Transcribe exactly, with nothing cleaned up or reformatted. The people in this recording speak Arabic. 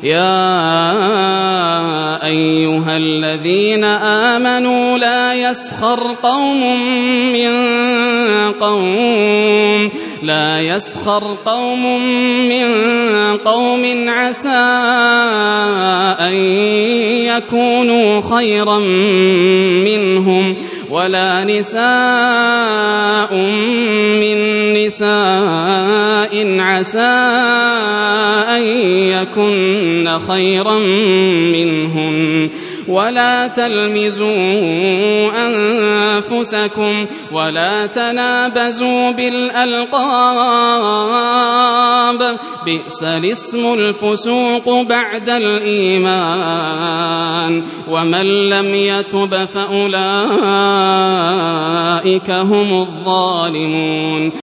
يا أيها الذين آمنوا لا يسخر قوم من قوم لا يسخر قوم من قوم عسى أن يكونوا خيرا منهم ولا نساء من نساء عسى أن يكن خيرا منهم ولا تلمزوا أنفسكم ولا تنابزوا بالألقاب بئس الاسم الفسوق بعد الإيمان ومن لم يتب فأولئك هم الظالمون.